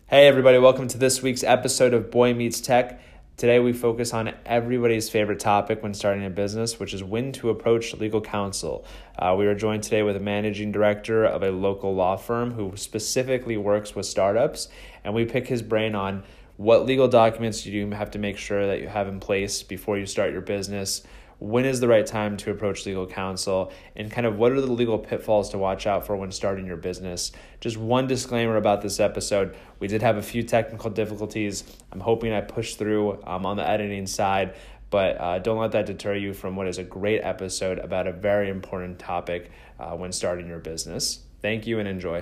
Hey everybody, welcome to this week's episode of Boy Meets Tech. Today we focus on everybody's favorite topic when starting a business, which is when to approach legal counsel. We are joined today with a managing director of a local law firm who specifically works with startups, and we pick his brain on what legal documents you have to make sure that you have in place before you start your business. When is the right time to approach legal counsel, and kind of what are the legal pitfalls to watch out for when starting your business? Just one disclaimer about this episode. We did have a few technical difficulties. I'm hoping I pushed through on the editing side, but don't let that deter you from what is a great episode about a very important topic when starting your business. Thank you and enjoy.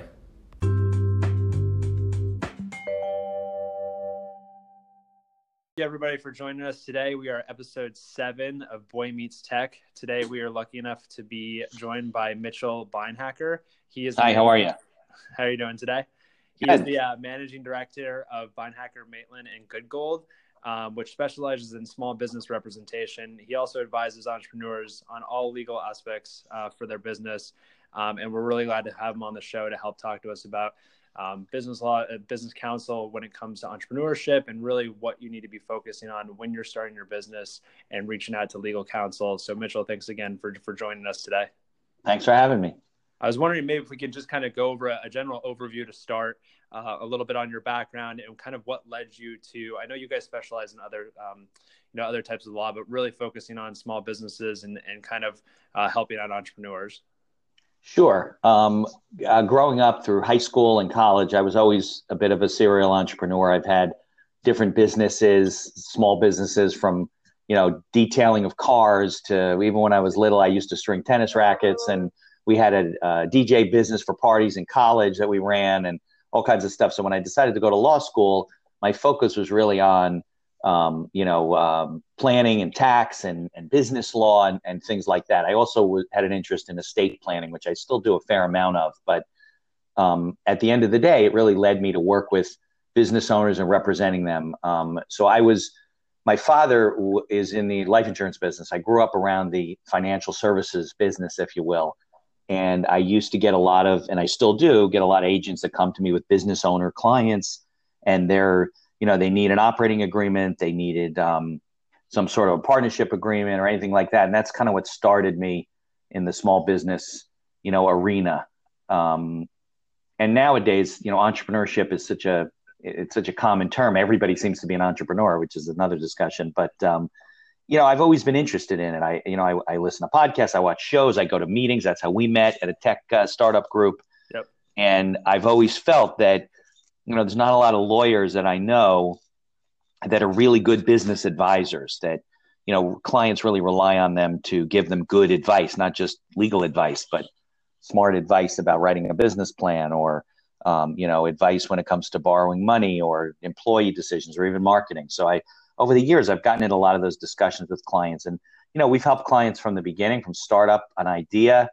Thank you everybody for joining us today. We are episode 7 of Boy Meets Tech. Today we are lucky enough to be joined by Mitchell Beinhacker. Hi, how are you? How are you doing today? He Good. is the managing director of Beinhacker, Maitland & Goodgold, which specializes in small business representation. He also advises entrepreneurs on all legal aspects for their business, and we're really glad to have him on the show to help talk to us about business law, business counsel when it comes to entrepreneurship, and really what you need to be focusing on when you're starting your business and reaching out to legal counsel. So Mitchell, thanks again for joining us today. Thanks for having me. I was wondering maybe if we could just kind of go over a general overview to start, a little bit on your background and kind of what led you to, I know you guys specialize in other, other types of law, but really focusing on small businesses and kind of helping out entrepreneurs. Sure. Growing up through high school and college, I was always a bit of a serial entrepreneur. I've had different businesses, small businesses from, detailing of cars to even when I was little, I used to string tennis rackets, and we had a DJ business for parties in college that we ran and all kinds of stuff. So when I decided to go to law school, my focus was really on planning and tax and business law and things like that. I also had an interest in estate planning, which I still do a fair amount of. But at the end of the day, it really led me to work with business owners and representing them. My father is in the life insurance business. I grew up around the financial services business, if you will. And I used to get and I still do get a lot of agents that come to me with business owner clients, and they need an operating agreement. They needed some sort of a partnership agreement or anything like that. And that's kind of what started me in the small business, arena. And nowadays, entrepreneurship is such a common term. Everybody seems to be an entrepreneur, which is another discussion. But, I've always been interested in it. I listen to podcasts, I watch shows, I go to meetings. That's how we met at a tech startup group. Yep. And I've always felt that there's not a lot of lawyers that I know that are really good business advisors, that, clients really rely on them to give them good advice, not just legal advice, but smart advice about writing a business plan or, advice when it comes to borrowing money or employee decisions or even marketing. So over the years, I've gotten into a lot of those discussions with clients, and, we've helped clients from the beginning, from startup, an idea,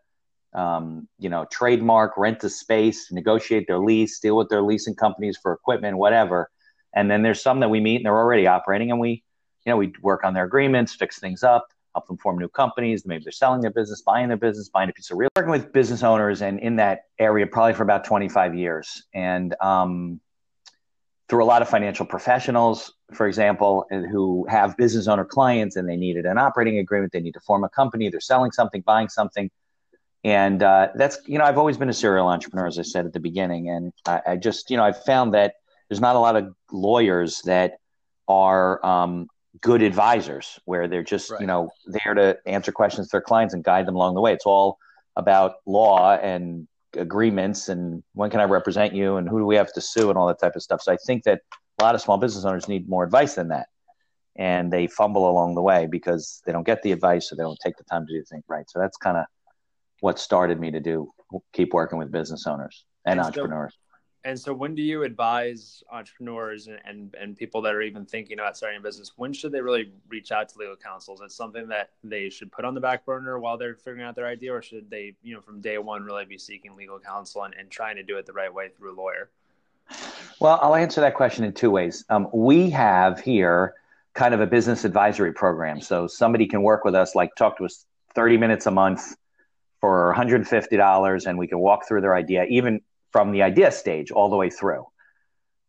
trademark, rent a space, negotiate their lease, deal with their leasing companies for equipment, whatever. And then there's some that we meet and they're already operating, and we work on their agreements, fix things up, help them form new companies. Maybe they're selling their business, buying a piece of real estate. Working with business owners and in that area probably for about 25 years. And through a lot of financial professionals, for example, who have business owner clients and they needed an operating agreement, they need to form a company, they're selling something, buying something. And that's, I've always been a serial entrepreneur, as I said at the beginning. And I just, I've found that there's not a lot of lawyers that are good advisors, where they're just, Right. There to answer questions to their clients and guide them along the way. It's all about law and agreements and when can I represent you and who do we have to sue and all that type of stuff. So I think that a lot of small business owners need more advice than that. And they fumble along the way because they don't get the advice or they don't take the time to do things right. So that's kind of what started me to keep working with business owners and entrepreneurs. And so when do you advise entrepreneurs and people that are even thinking about starting a business, when should they really reach out to legal counsel? Is it something that they should put on the back burner while they're figuring out their idea, or should they, from day one, really be seeking legal counsel and trying to do it the right way through a lawyer? Well, I'll answer that question in two ways. We have here kind of a business advisory program. So somebody can work with us, talk to us 30 minutes a month for $150, and we can walk through their idea, even from the idea stage all the way through.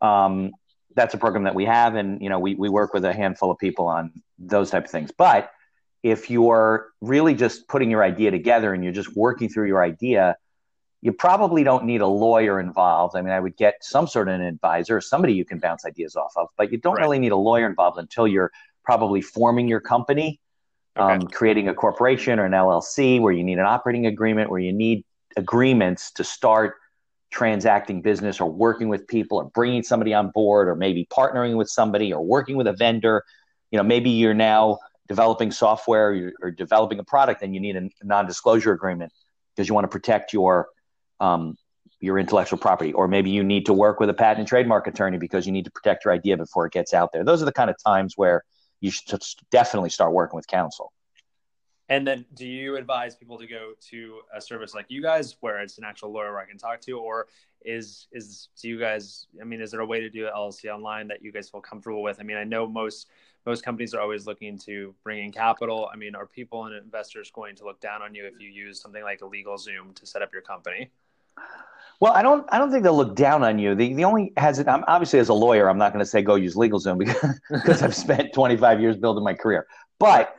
That's a program that we have, and we work with a handful of people on those type of things. But if you're really just putting your idea together and you're just working through your idea, you probably don't need a lawyer involved. I mean, I would get some sort of an advisor, somebody you can bounce ideas off of, but you don't really need a lawyer involved until you're probably forming your company, creating a corporation or an LLC, where you need an operating agreement, where you need agreements to start transacting business or working with people or bringing somebody on board, or maybe partnering with somebody or working with a vendor. Maybe you're now developing software or developing a product and you need a non-disclosure agreement because you want to protect your intellectual property, or maybe you need to work with a patent and trademark attorney because you need to protect your idea before it gets out there. Those are the kind of times where you should definitely start working with counsel. And then do you advise people to go to a service like you guys where it's an actual lawyer I can talk to, or is you guys, is there a way to do an LLC online that you guys feel comfortable with? I know most companies are always looking to bring in capital. Are people and investors going to look down on you if you use something like a LegalZoom to set up your company? Well, I don't think they'll look down on you. The only I'm obviously, as a lawyer, I'm not going to say go use LegalZoom because I've spent 25 years building my career. But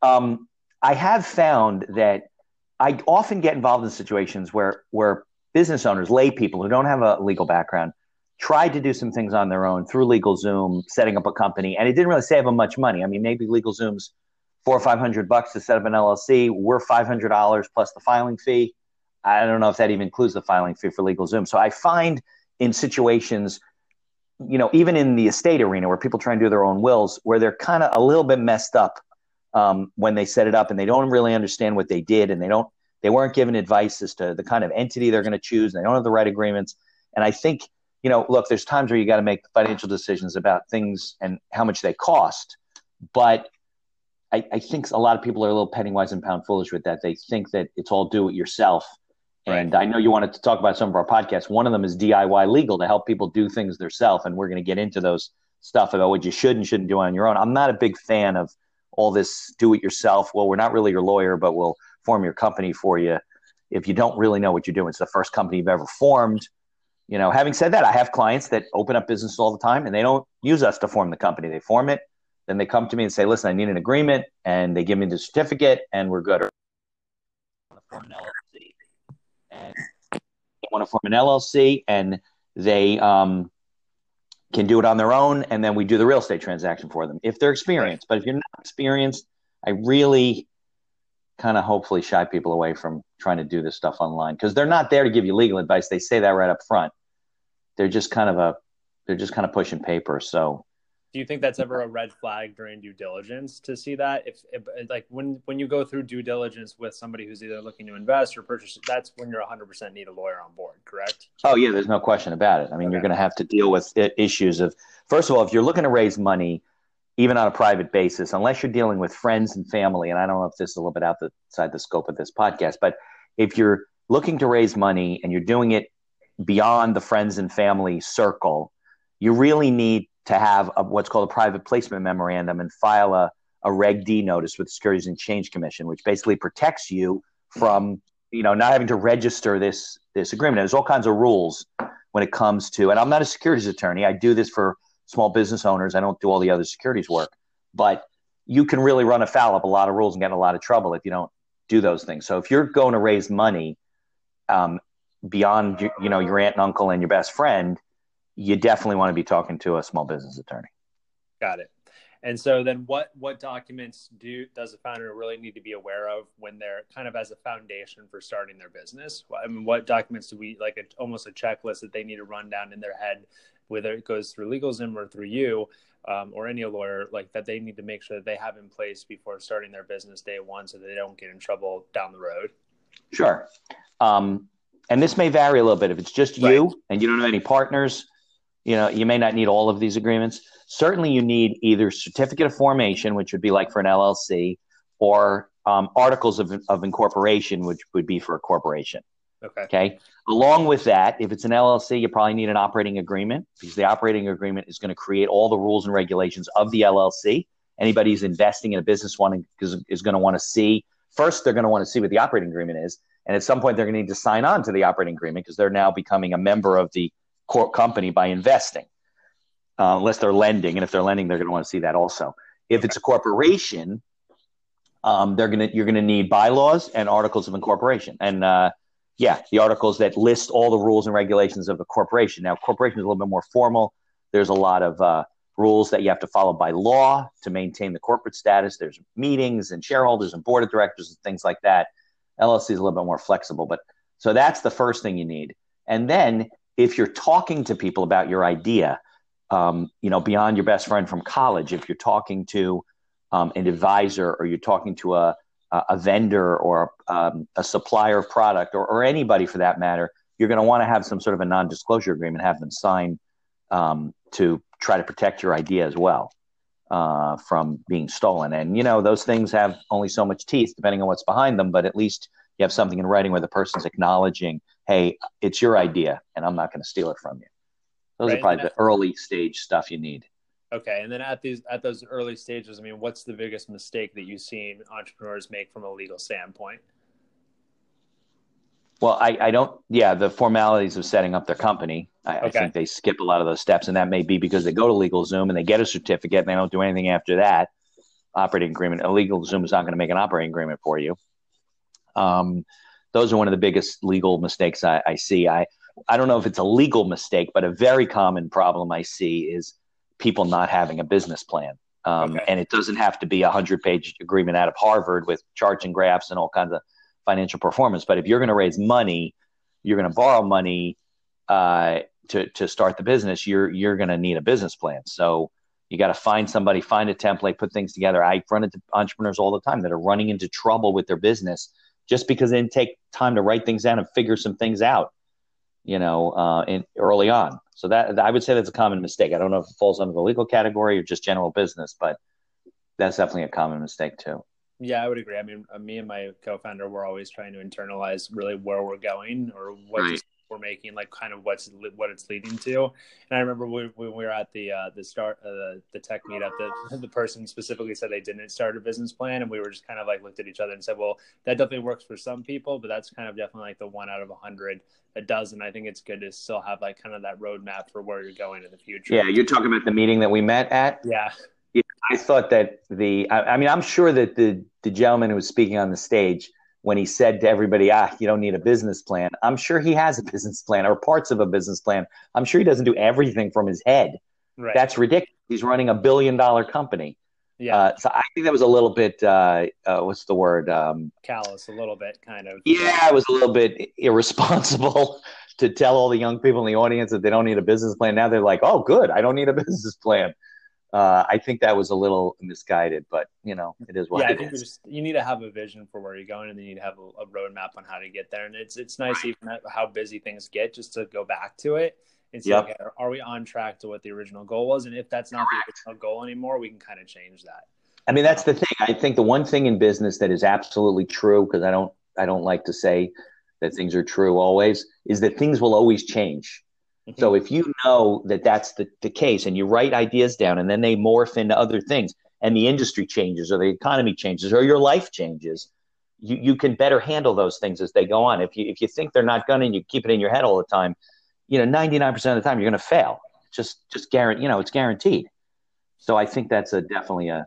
I have found that I often get involved in situations where business owners, lay people who don't have a legal background, tried to do some things on their own through LegalZoom, setting up a company, and it didn't really save them much money. Maybe LegalZoom's $400 or $500 to set up an LLC. We're $500 plus the filing fee. I don't know if that even includes the filing fee for LegalZoom. So I find in situations, even in the estate arena where people try and do their own wills, where they're kind of a little bit messed up when they set it up and they don't really understand what they did, and they weren't given advice as to the kind of entity they're going to choose, and they don't have the right agreements. And I think, look, there's times where you got to make financial decisions about things and how much they cost. But I think a lot of people are a little penny wise and pound foolish with that. They think that it's all do it yourself. And I know you wanted to talk about some of our podcasts. One of them is DIY Legal, to help people do things themselves. And we're going to get into those stuff about what you should and shouldn't do on your own. I'm not a big fan of all this do it yourself. Well, we're not really your lawyer, but we'll form your company for you if you don't really know what you're doing. It's the first company you've ever formed. Having said that, I have clients that open up businesses all the time and they don't use us to form the company. They form it. Then they come to me and say, listen, I need an agreement, and they give me the certificate and we're good. They want to form an LLC and they can do it on their own, and then we do the real estate transaction for them if they're experienced. But if you're not experienced, I really kind of hopefully shy people away from trying to do this stuff online, because they're not there to give you legal advice. They say that right up front. They're just kind of pushing paper. So do you think that's ever a red flag during due diligence to see that? If like when you go through due diligence with somebody who's either looking to invest or purchase, that's when you're 100% need a lawyer on board, correct? Oh yeah, there's no question about it. You're going to have to deal with issues of, first of all, if you're looking to raise money, even on a private basis, unless you're dealing with friends and family, and I don't know if this is a little bit outside the scope of this podcast, but if you're looking to raise money and you're doing it beyond the friends and family circle, you really need to have what's called a private placement memorandum and file a Reg D notice with the Securities and Exchange Commission, which basically protects you from not having to register this agreement. There's all kinds of rules when it comes to, and I'm not a securities attorney. I do this for small business owners. I don't do all the other securities work, but you can really run afoul of a lot of rules and get in a lot of trouble if you don't do those things. So if you're going to raise money beyond your aunt and uncle and your best friend, you definitely want to be talking to a small business attorney. Got it. And so then what documents does the founder really need to be aware of when they're kind of as a foundation for starting their business? What documents do we, almost a checklist that they need to run down in their head, whether it goes through LegalZoom or through you or any lawyer, that they need to make sure that they have in place before starting their business day one so that they don't get in trouble down the road? Sure. And this may vary a little bit. If it's just you and you don't have any partners, you may not need all of these agreements. Certainly you need either certificate of formation, which would be like for an LLC, or articles of incorporation, which would be for a corporation. Okay. Along with that, if it's an LLC, you probably need an operating agreement, because the operating agreement is going to create all the rules and regulations of the LLC. Anybody who's investing in a business is going to want to see, first, they're going to want to see what the operating agreement is. And at some point, they're going to need to sign on to the operating agreement because they're now becoming a member of the core company by investing. unless they're lending. And if they're lending, they're going to want to see that also. If it's a corporation, you're going to need bylaws and articles of incorporation. And the articles that list all the rules and regulations of the corporation. Now, corporation is a little bit more formal. There's a lot of rules that you have to follow by law to maintain the corporate status. There's meetings and shareholders and board of directors and things like that. LLC is a little bit more flexible, but so that's the first thing you need. And then if you're talking to people about your idea, beyond your best friend from college, if you're talking to an advisor, or you're talking to a vendor, or a supplier of product, or anybody for that matter, you're going to want to have some sort of a non-disclosure agreement, have them sign to try to protect your idea as well from being stolen. And, those things have only so much teeth depending on what's behind them, but at least you have something in writing where the person's acknowledging, hey, it's your idea and I'm not going to steal it from you. Those are probably the early stage stuff you need. Okay. And then at those early stages, I mean, what's the biggest mistake that you've seen entrepreneurs make from a legal standpoint? Well, the formalities of setting up their company, I think they skip a lot of those steps, and that may be because they go to LegalZoom and they get a certificate and they don't do anything after that. Operating agreement. A LegalZoom is not going to make an operating agreement for you. Those are one of the biggest legal mistakes I see. I don't know if it's a legal mistake, but a very common problem I see is people not having a business plan. And it doesn't have to be a 100-page agreement out of Harvard with charts and graphs and all kinds of financial performance. But if you're going to raise money, you're going to borrow money to start the business, you're going to need a business plan. So you got to find somebody, find a template, put things together. I run into entrepreneurs all the time that are running into trouble with their business just because they didn't take time to write things down and figure some things out, early on. So that I would say that's a common mistake. I don't know if it falls under the legal category or just general business, but that's definitely a common mistake too. Yeah, I would agree. I mean, me and my co-founder, we're always trying to internalize really where we're going or what we're making, like kind of what it's leading to. And I remember when we were at the start of the tech meetup, the person specifically said they didn't start a business plan, and we were just kind of like looked at each other and said, well, that definitely works for some people, but that's kind of definitely like the 1 out of 100 that doesn't. I think it's good to still have like kind of that roadmap for where you're going in the future. Yeah, you're talking about the meeting that we met at? Yeah. Yeah, I thought that I'm sure that the gentleman who was speaking on the stage, when he said to everybody, you don't need a business plan, I'm sure he has a business plan or parts of a business plan. I'm sure he doesn't do everything from his head. Right. That's ridiculous. He's running $1 billion company. Yeah. So I think that was a little bit, what's the word? Callous, a little bit, kind of. Yeah, it was a little bit irresponsible to tell all the young people in the audience that they don't need a business plan. Now they're like, oh, good, I don't need a business plan. I think that was a little misguided, but it is what it is. You need to have a vision for where you're going, and then you need to have a roadmap on how to get there. And it's nice, even how busy things get, just to go back to it and say, okay, are we on track to what the original goal was? And if that's not the original goal anymore, we can kind of change that. I mean, that's the thing. I think the one thing in business that is absolutely true, because I don't like to say that things are true always, is that things will always change. Mm-hmm. So if you know that that's the case, and you write ideas down and then they morph into other things, and the industry changes or the economy changes or your life changes, you can better handle those things as they go on. If you think they're not going to, and you keep it in your head all the time, 99% of the time you're going to fail. Just guarantee, it's guaranteed. So I think that's definitely a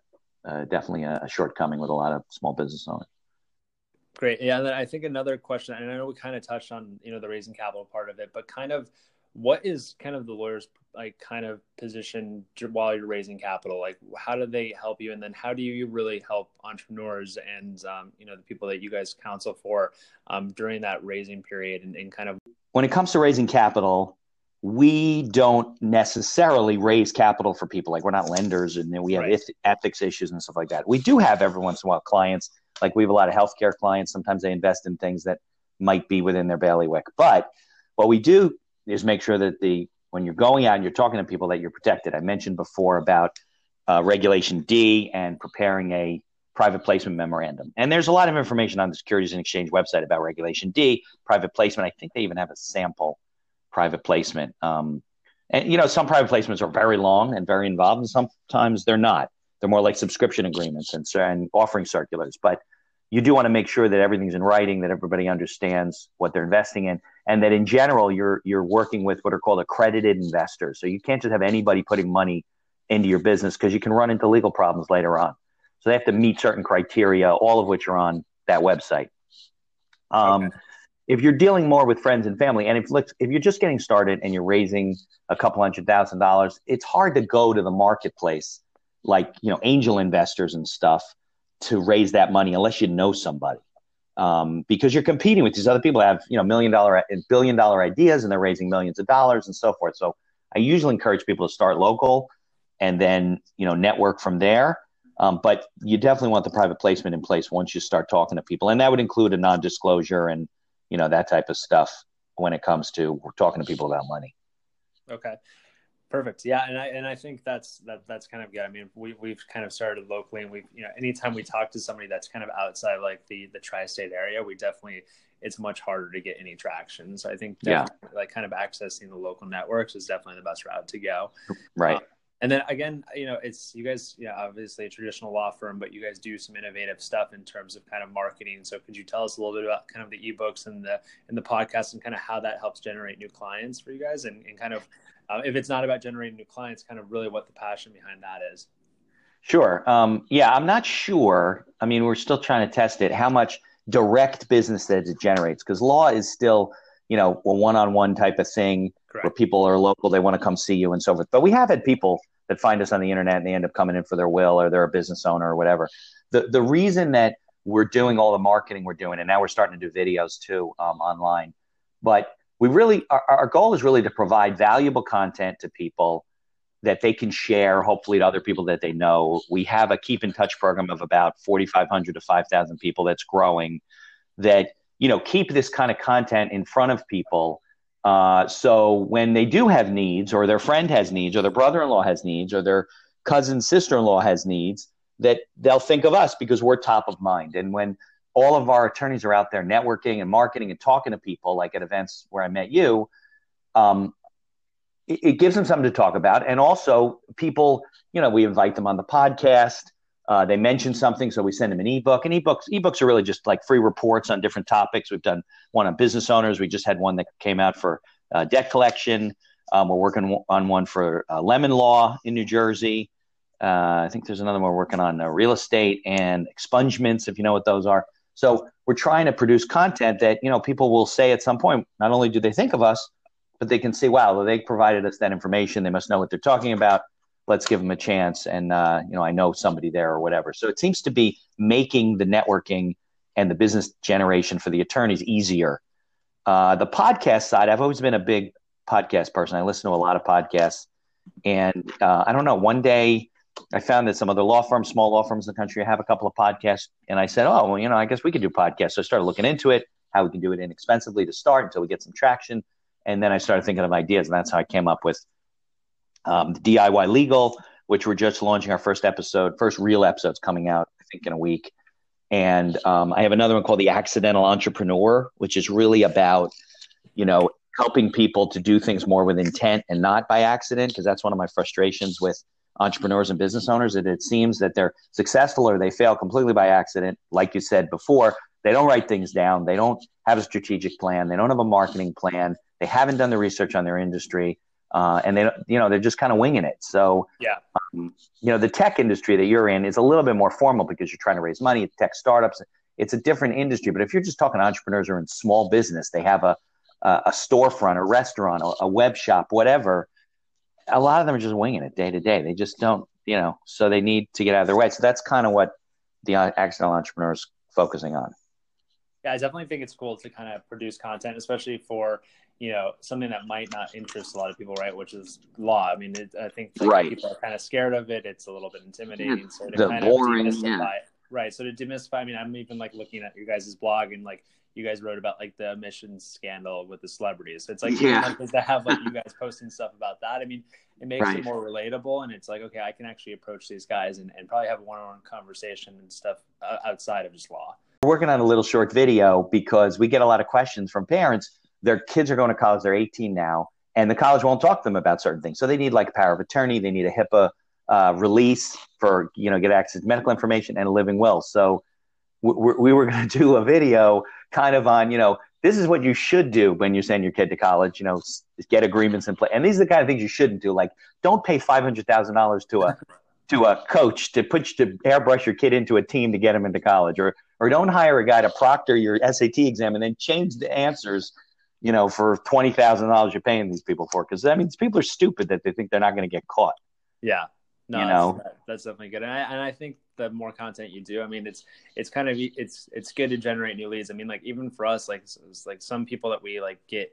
shortcoming with a lot of small business owners. Great. Yeah. And then I think another question, and I know we kind of touched on, the raising capital part of it, but kind of, what is kind of the lawyer's kind of position while you're raising capital? Like, how do they help you? And then how do you really help entrepreneurs and, the people that you guys counsel for during that raising period and kind of? When it comes to raising capital, we don't necessarily raise capital for people. Like, we're not lenders, and then we have ethics issues and stuff like that. We do have every once in a while clients, like we have a lot of healthcare clients. Sometimes they invest in things that might be within their bailiwick. But what we do is make sure that when you're going out and you're talking to people, that you're protected. I mentioned before about Regulation D and preparing a private placement memorandum. And there's a lot of information on the Securities and Exchange website about Regulation D, private placement. I think they even have a sample private placement. And, some private placements are very long and very involved, and sometimes they're not. They're more like subscription agreements and offering circulars. But you do want to make sure that everything's in writing, that everybody understands what they're investing in, and that in general you're working with what are called accredited investors. So you can't just have anybody putting money into your business, because you can run into legal problems later on. So they have to meet certain criteria, all of which are on that website. Okay. If you're dealing more with friends and family, and if you're just getting started and you're raising a couple $100,000, it's hard to go to the marketplace like, angel investors and stuff to raise that money unless you know somebody, because you're competing with these other people that have $1 million and $1 billion ideas, and they're raising millions of dollars and so forth. So I usually encourage people to start local and then network from there. But you definitely want the private placement in place once you start talking to people, and that would include a non-disclosure and that type of stuff when it comes to talking to people about money. Okay. Perfect. Yeah. And I think that's kind of good. I mean, we've kind of started locally, and we've, anytime we talk to somebody that's kind of outside like the tri-state area, it's much harder to get any traction. So I think like kind of accessing the local networks is definitely the best route to go. Right. And then again, it's you guys, obviously a traditional law firm, but you guys do some innovative stuff in terms of kind of marketing. So could you tell us a little bit about kind of the ebooks and the podcast, and kind of how that helps generate new clients for you guys, and kind of if it's not about generating new clients, kind of really what the passion behind that is? Sure. I'm not sure. I mean, we're still trying to test it, how much direct business that it generates, because law is still, a one-on-one type of thing. Correct. Where people are local, they want to come see you and so forth. But we have had people that find us on the internet and they end up coming in for their will, or they're a business owner or whatever. The reason that we're doing all the marketing we're doing, and now we're starting to do videos too online, but we really, our goal is really to provide valuable content to people that they can share, hopefully to other people that they know. We have a keep in touch program of about 4,500 to 5,000 people that's growing, that, keep this kind of content in front of people. So when they do have needs, or their friend has needs, or their brother-in-law has needs, or their cousin, sister-in-law has needs, that they'll think of us because we're top of mind. And when all of our attorneys are out there networking and marketing and talking to people, like at events where I met you, it gives them something to talk about. And also people, we invite them on the podcast. They mention something, so we send them an ebook. And ebooks are really just like free reports on different topics. We've done one on business owners. We just had one that came out for debt collection. We're working on one for lemon law in New Jersey. I think there's another one we're working on real estate and expungements, if you know what those are. So we're trying to produce content that, people will say at some point, not only do they think of us, but they can see, wow, they provided us that information. They must know what they're talking about. Let's give them a chance. And, I know somebody there or whatever. So it seems to be making the networking and the business generation for the attorneys easier. The podcast side, I've always been a big podcast person. I listen to a lot of podcasts. And I don't know, one day I found that some other small law firms in the country have a couple of podcasts. And I said, I guess we could do podcasts. So I started looking into it, how we can do it inexpensively to start until we get some traction. And then I started thinking of ideas. And that's how I came up with the DIY Legal, which we're just launching our first real episode's coming out, I think, in a week. And I have another one called The Accidental Entrepreneur, which is really about, helping people to do things more with intent and not by accident, because that's one of my frustrations with entrepreneurs and business owners, that it seems that they're successful or they fail completely by accident. Like you said before, they don't write things down. They don't have a strategic plan. They don't have a marketing plan. They haven't done the research on their industry. And they're just kind of winging it. So, the tech industry that you're in is a little bit more formal because you're trying to raise money. Tech startups, it's a different industry. But if you're just talking entrepreneurs who are in small business, they have a storefront, a restaurant, a web shop, whatever. A lot of them are just winging it day to day. They just don't, so they need to get out of their way. So that's kind of what the accidental entrepreneur is focusing on. Yeah, I definitely think it's cool to kind of produce content, especially for, something that might not interest a lot of people, right? Which is law. I mean, I think people are kind of scared of it. It's a little bit intimidating. So to kind boring, of demystify it. Right. So to demystify, I mean, I'm even like looking at your guys' blog, and like you guys wrote about like the emissions scandal with the celebrities. So it's like to have like you guys posting stuff about that. I mean, it makes it more relatable, and it's like, okay, I can actually approach these guys and probably have a one-on-one conversation and stuff outside of just law. We're working on a little short video because we get a lot of questions from parents. Their kids are going to college. They're 18 now, and the college won't talk to them about certain things. So they need like power of attorney. They need a HIPAA release for, get access to medical information and a living will. So we were going to do a video kind of on, this is what you should do when you send your kid to college, get agreements in place. And these are the kind of things you shouldn't do. Like, don't pay $500,000 to a coach to airbrush your kid into a team to get him into college, or don't hire a guy to proctor your SAT exam and then change the answers, for $20,000 you're paying these people for. Because these people are stupid that they think they're not going to get caught. Yeah. No, that's definitely good. And I think the more content you do, it's kind of, it's good to generate new leads. Like even for us, like some people that we like get,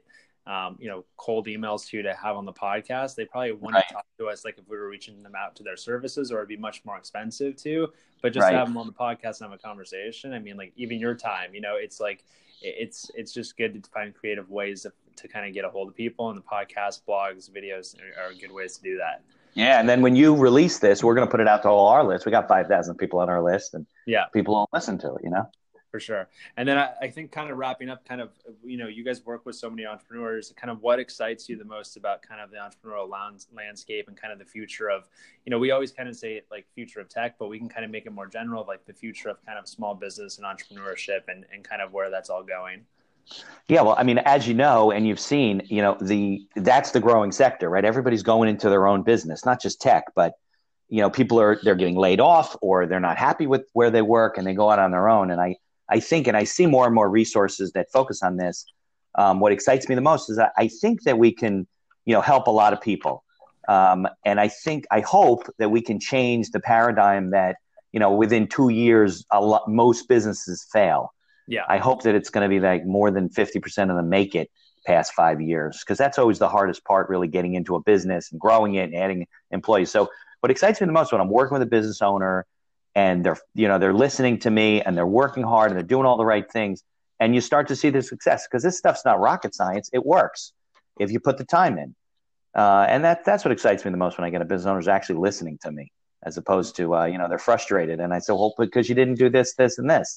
cold emails to have on the podcast, they probably want to talk to us like if we were reaching them out to their services, or it'd be much more expensive too. But just to have them on the podcast and have a conversation, like even your time, it's like it's just good to find creative ways to kind of get a hold of people, and the podcast, blogs, videos are good ways to do that. Yeah, and then when you release this, we're going to put it out to all our lists. We got 5,000 people on our list, and people don't listen to it, For sure. And then I think kind of wrapping up, you guys work with so many entrepreneurs. Kind of what excites you the most about kind of the entrepreneurial landscape and kind of the future of, we always kind of say like future of tech, but we can kind of make it more general, like the future of kind of small business and entrepreneurship and kind of where that's all going. Yeah, well, as you know, and you've seen, that's the growing sector, right? Everybody's going into their own business, not just tech, but, they're getting laid off, or they're not happy with where they work and they go out on their own. And I think, and I see more and more resources that focus on this. What excites me the most is that I think that we can, help a lot of people. And I hope that we can change the paradigm that, within 2 years, most businesses fail. Yeah. I hope that it's going to be like more than 50% of them make it past 5 years, because that's always the hardest part, really getting into a business and growing it and adding employees. So what excites me the most when I'm working with a business owner and they're listening to me and they're working hard and they're doing all the right things, and you start to see the success, because this stuff's not rocket science. It works if you put the time in. And that's what excites me the most when I get a business owner is actually listening to me, as opposed to, they're frustrated. And I say, well, because you didn't do this, this, and this.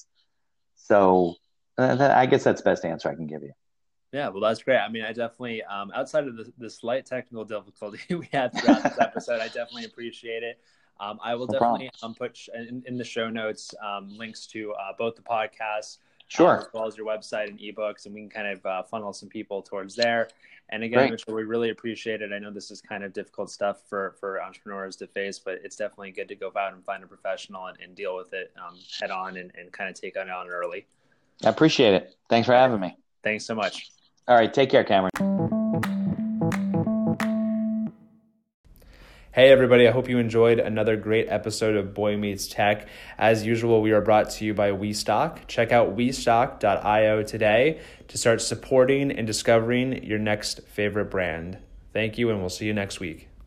So I guess that's the best answer I can give you. Yeah, well, that's great. I definitely, outside of the slight technical difficulty we had throughout this episode, I definitely appreciate it. I will definitely put in the show notes links to both the podcasts, sure, as well as your website and ebooks, and we can kind of funnel some people towards there. And again, Mitchell, we really appreciate it. I know this is kind of difficult stuff for entrepreneurs to face, but it's definitely good to go out and find a professional and deal with it head on and kind of take it on early. I appreciate it. Thanks for having me. Thanks so much. All right. Take care, Cameron. Hey, everybody. I hope you enjoyed another great episode of Boy Meets Tech. As usual, we are brought to you by WeStock. Check out WeStock.io today to start supporting and discovering your next favorite brand. Thank you, and we'll see you next week.